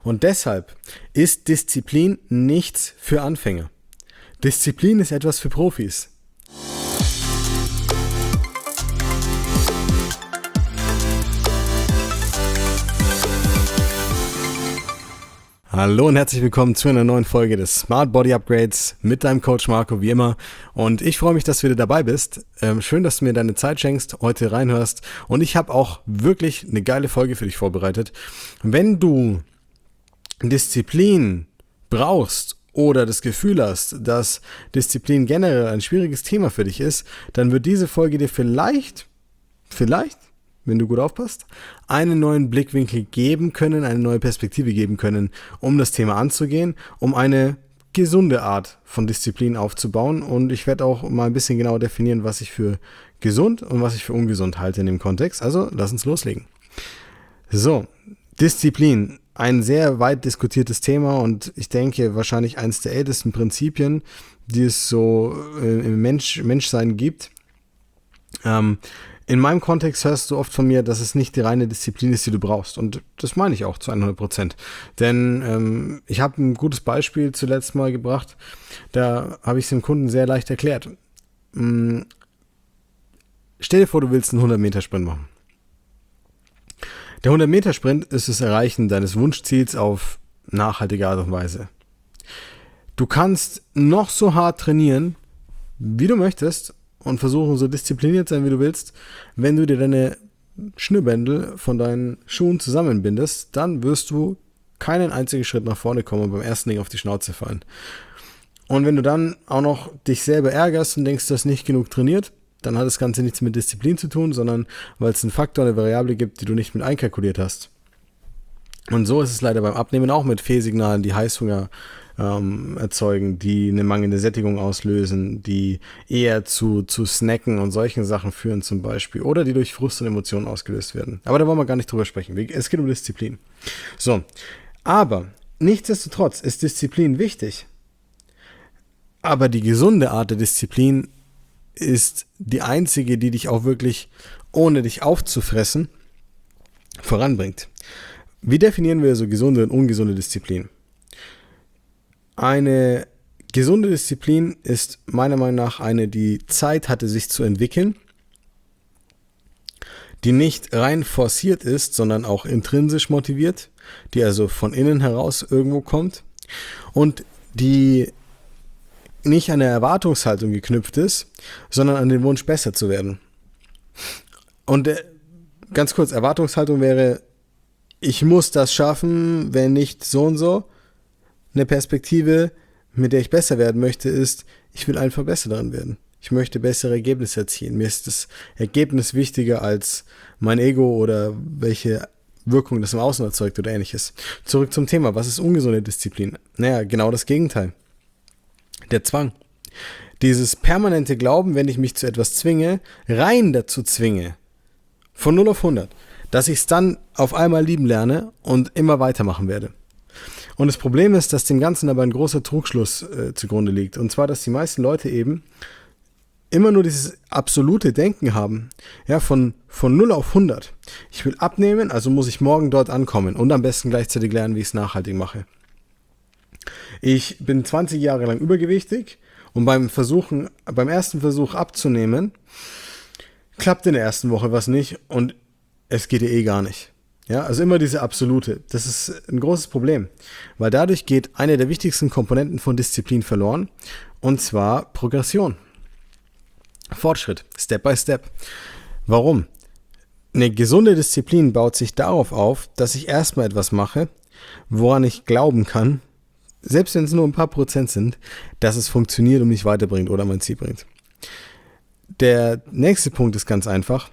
Und deshalb ist Disziplin nichts für Anfänger. Disziplin ist etwas für Profis. Hallo und herzlich willkommen zu einer neuen Folge des Smart Body Upgrades mit deinem Coach Marco, wie immer. Und ich freue mich, dass du wieder dabei bist. Schön, dass du mir deine Zeit schenkst, heute reinhörst. Und ich habe auch wirklich eine geile Folge für dich vorbereitet. Wenn du Disziplin brauchst oder das Gefühl hast, dass Disziplin generell ein schwieriges Thema für dich ist, dann wird diese Folge dir vielleicht, wenn du gut aufpasst, einen neuen Blickwinkel geben können, eine neue Perspektive geben können, um das Thema anzugehen, um eine gesunde Art von Disziplin aufzubauen. Und ich werde auch mal ein bisschen genauer definieren, was ich für gesund und was ich für ungesund halte in dem Kontext. Also lass uns loslegen. So, Disziplin, ein sehr weit diskutiertes Thema und ich denke wahrscheinlich eines der ältesten Prinzipien, die es so im Menschsein gibt. In meinem Kontext hörst du oft von mir, dass es nicht die reine Disziplin ist, die du brauchst. Und das meine ich auch zu 100%. Denn ich habe ein gutes Beispiel zuletzt mal gebracht. Da habe ich es dem Kunden sehr leicht erklärt. Stell dir vor, du willst einen 100-Meter-Sprint machen. Der 100-Meter-Sprint ist das Erreichen deines Wunschziels auf nachhaltige Art und Weise. Du kannst noch so hart trainieren, wie du möchtest, und versuchen, so diszipliniert sein, wie du willst. Wenn du dir deine Schnürbändel von deinen Schuhen zusammenbindest, dann wirst du keinen einzigen Schritt nach vorne kommen und beim ersten Ding auf die Schnauze fallen. Und wenn du dann auch noch dich selber ärgerst und denkst, du hast nicht genug trainiert, dann hat das Ganze nichts mit Disziplin zu tun, sondern weil es einen Faktor, eine Variable gibt, die du nicht mit einkalkuliert hast. Und so ist es leider beim Abnehmen auch mit Fehlsignalen, die Heißhunger erzeugen, die eine mangelnde Sättigung auslösen, die eher zu Snacken und solchen Sachen führen zum Beispiel oder die durch Frust und Emotionen ausgelöst werden. Aber da wollen wir gar nicht drüber sprechen. Es geht um Disziplin. So, aber nichtsdestotrotz ist Disziplin wichtig. Aber die gesunde Art der Disziplin ist die einzige, die dich auch wirklich, ohne dich aufzufressen, voranbringt. Wie definieren wir so gesunde und ungesunde Disziplin? Eine gesunde Disziplin ist meiner Meinung nach eine, die Zeit hatte, sich zu entwickeln, die nicht rein forciert ist, sondern auch intrinsisch motiviert, die also von innen heraus irgendwo kommt und die nicht an eine Erwartungshaltung geknüpft ist, sondern an den Wunsch, besser zu werden. Und ganz kurz, Erwartungshaltung wäre, ich muss das schaffen, wenn nicht so und so. Eine Perspektive, mit der ich besser werden möchte, ist, ich will einfach besser darin werden. Ich möchte bessere Ergebnisse erzielen. Mir ist das Ergebnis wichtiger als mein Ego oder welche Wirkung das im Außen erzeugt oder ähnliches. Zurück zum Thema. Was ist ungesunde Disziplin? Naja, genau das Gegenteil. Der Zwang. Dieses permanente Glauben, wenn ich mich zu etwas zwinge, rein dazu zwinge, von 0 auf 100, dass ich es dann auf einmal lieben lerne und immer weitermachen werde. Und das Problem ist, dass dem Ganzen aber ein großer Trugschluss zugrunde liegt. Und zwar, dass die meisten Leute eben immer nur dieses absolute Denken haben. Ja, von 0 auf 100. Ich will abnehmen, also muss ich morgen dort ankommen und am besten gleichzeitig lernen, wie ich es nachhaltig mache. Ich bin 20 Jahre lang übergewichtig und beim ersten Versuch abzunehmen, klappt in der ersten Woche was nicht und es geht ja eh gar nicht. Ja, also immer diese absolute. Das ist ein großes Problem, weil dadurch geht eine der wichtigsten Komponenten von Disziplin verloren, und zwar Progression. Fortschritt, Step by Step. Warum? Eine gesunde Disziplin baut sich darauf auf, dass ich erstmal etwas mache, woran ich glauben kann, selbst wenn es nur ein paar Prozent sind, dass es funktioniert und mich weiterbringt oder mein Ziel bringt. Der nächste Punkt ist ganz einfach,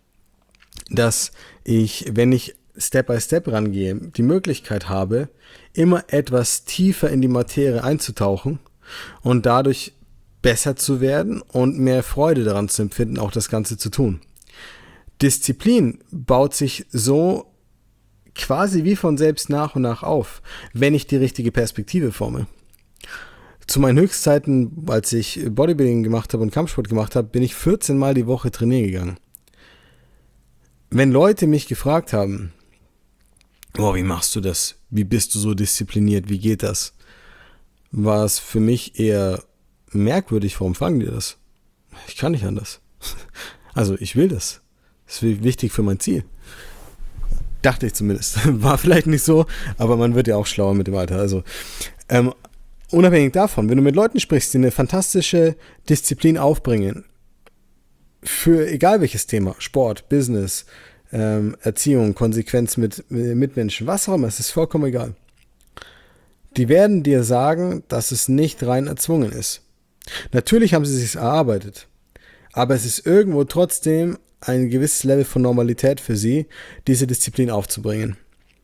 dass ich, wenn ich Step by Step rangehe, die Möglichkeit habe, immer etwas tiefer in die Materie einzutauchen und dadurch besser zu werden und mehr Freude daran zu empfinden, auch das Ganze zu tun. Disziplin baut sich so quasi wie von selbst nach und nach auf, wenn ich die richtige Perspektive forme. Zu meinen Höchstzeiten, als ich Bodybuilding gemacht habe und Kampfsport gemacht habe, bin ich 14 Mal die Woche trainieren gegangen. Wenn Leute mich gefragt haben, oh, wie machst du das? Wie bist du so diszipliniert? Wie geht das? War es für mich eher merkwürdig, warum fragen die das? Ich kann nicht anders. Also ich will das. Das ist wichtig für mein Ziel. Dachte ich zumindest. War vielleicht nicht so, aber man wird ja auch schlauer mit dem Alter. Also unabhängig davon, wenn du mit Leuten sprichst, die eine fantastische Disziplin aufbringen, für egal welches Thema, Sport, Business, Erziehung, Konsequenz mit Mitmenschen, was auch immer, es ist vollkommen egal. Die werden dir sagen, dass es nicht rein erzwungen ist. Natürlich haben sie es sich erarbeitet, aber es ist irgendwo trotzdem ein gewisses Level von Normalität für sie, diese Disziplin aufzubringen.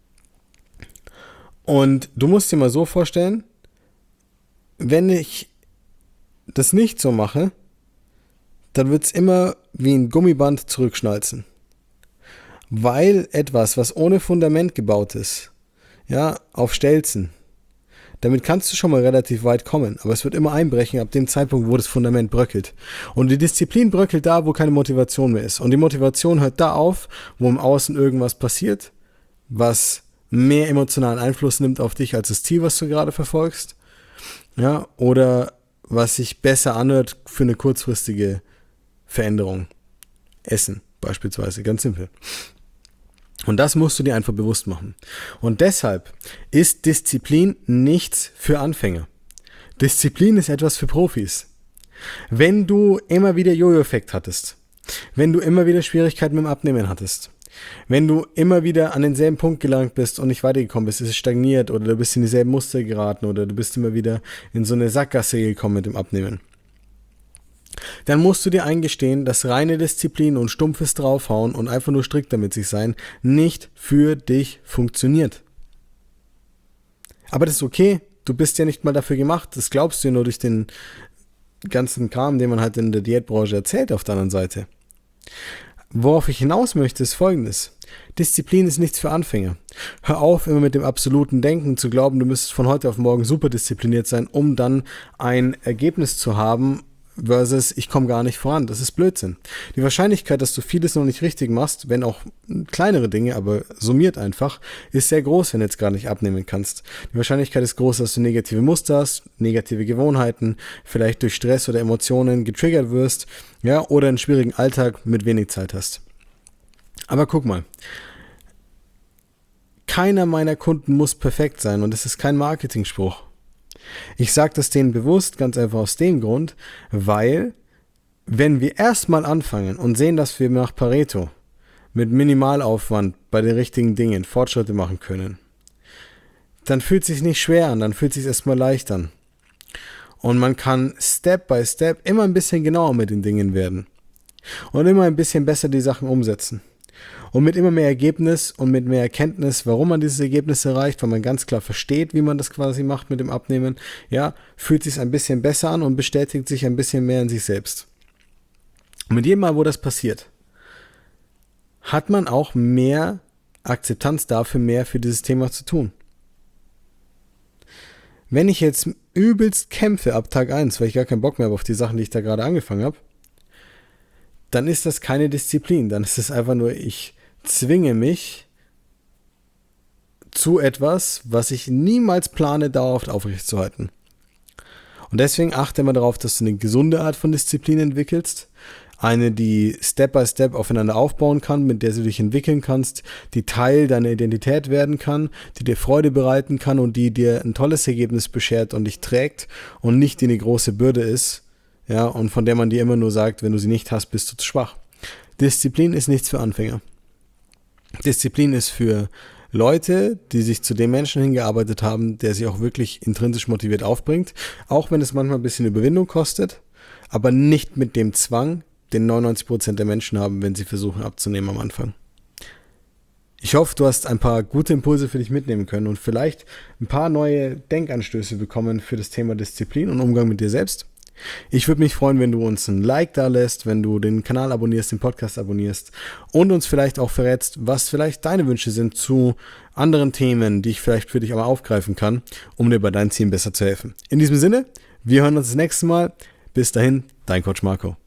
Und du musst dir mal so vorstellen, wenn ich das nicht so mache, dann wird es immer wie ein Gummiband zurückschnalzen. Weil etwas, was ohne Fundament gebaut ist, ja, auf Stelzen, damit kannst du schon mal relativ weit kommen, aber es wird immer einbrechen ab dem Zeitpunkt, wo das Fundament bröckelt. Und die Disziplin bröckelt da, wo keine Motivation mehr ist. Und die Motivation hört da auf, wo im Außen irgendwas passiert, was mehr emotionalen Einfluss nimmt auf dich als das Ziel, was du gerade verfolgst. Ja, oder was sich besser anhört für eine kurzfristige Veränderung. Essen beispielsweise, ganz simpel. Und das musst du dir einfach bewusst machen. Und deshalb ist Disziplin nichts für Anfänger. Disziplin ist etwas für Profis. Wenn du immer wieder Jojo-Effekt hattest, wenn du immer wieder Schwierigkeiten mit dem Abnehmen hattest, wenn du immer wieder an denselben Punkt gelangt bist und nicht weitergekommen bist, es ist stagniert oder du bist in dieselben Muster geraten oder du bist immer wieder in so eine Sackgasse gekommen mit dem Abnehmen, dann musst du dir eingestehen, dass reine Disziplin und stumpfes Draufhauen und einfach nur strikt damit sich sein nicht für dich funktioniert. Aber das ist okay, du bist ja nicht mal dafür gemacht, das glaubst du nur durch den ganzen Kram, den man halt in der Diätbranche erzählt auf der anderen Seite. Worauf ich hinaus möchte, ist Folgendes. Disziplin ist nichts für Anfänger. Hör auf, immer mit dem absoluten Denken zu glauben, du müsstest von heute auf morgen super diszipliniert sein, um dann ein Ergebnis zu haben, versus ich komme gar nicht voran. Das ist Blödsinn. Die Wahrscheinlichkeit, dass du vieles noch nicht richtig machst, wenn auch kleinere Dinge, aber summiert einfach, ist sehr groß, wenn du jetzt gar nicht abnehmen kannst. Die Wahrscheinlichkeit ist groß, dass du negative Muster hast, negative Gewohnheiten, vielleicht durch Stress oder Emotionen getriggert wirst, ja, oder einen schwierigen Alltag mit wenig Zeit hast. Aber guck mal, keiner meiner Kunden muss perfekt sein und das ist kein Marketingspruch. Ich sage das denen bewusst, ganz einfach aus dem Grund, weil wenn wir erstmal anfangen und sehen, dass wir nach Pareto mit Minimalaufwand bei den richtigen Dingen Fortschritte machen können, dann fühlt es sich nicht schwer an, dann fühlt es sich erstmal leicht an. Und man kann Step by Step immer ein bisschen genauer mit den Dingen werden und immer ein bisschen besser die Sachen umsetzen. Und mit immer mehr Ergebnis und mit mehr Erkenntnis, warum man dieses Ergebnis erreicht, weil man ganz klar versteht, wie man das quasi macht mit dem Abnehmen, ja, fühlt sich ein bisschen besser an und bestätigt sich ein bisschen mehr in sich selbst. Und mit jedem Mal, wo das passiert, hat man auch mehr Akzeptanz dafür, mehr für dieses Thema zu tun. Wenn ich jetzt übelst kämpfe ab Tag 1, weil ich gar keinen Bock mehr habe auf die Sachen, die ich da gerade angefangen habe, dann ist das keine Disziplin, dann ist es einfach nur, ich zwinge mich zu etwas, was ich niemals plane, dauerhaft aufrechtzuerhalten. Und deswegen achte immer darauf, dass du eine gesunde Art von Disziplin entwickelst, eine, die Step by Step aufeinander aufbauen kann, mit der du dich entwickeln kannst, die Teil deiner Identität werden kann, die dir Freude bereiten kann und die dir ein tolles Ergebnis beschert und dich trägt und nicht die eine große Bürde ist, ja, und von der man dir immer nur sagt, wenn du sie nicht hast, bist du zu schwach. Disziplin ist nichts für Anfänger. Disziplin ist für Leute, die sich zu dem Menschen hingearbeitet haben, der sich auch wirklich intrinsisch motiviert aufbringt, auch wenn es manchmal ein bisschen Überwindung kostet, aber nicht mit dem Zwang, den 99% der Menschen haben, wenn sie versuchen abzunehmen am Anfang. Ich hoffe, du hast ein paar gute Impulse für dich mitnehmen können und vielleicht ein paar neue Denkanstöße bekommen für das Thema Disziplin und Umgang mit dir selbst. Ich würde mich freuen, wenn du uns ein Like da lässt, wenn du den Kanal abonnierst, den Podcast abonnierst und uns vielleicht auch verrätst, was vielleicht deine Wünsche sind zu anderen Themen, die ich vielleicht für dich aber aufgreifen kann, um dir bei deinen Zielen besser zu helfen. In diesem Sinne, wir hören uns das nächste Mal. Bis dahin, dein Coach Marco.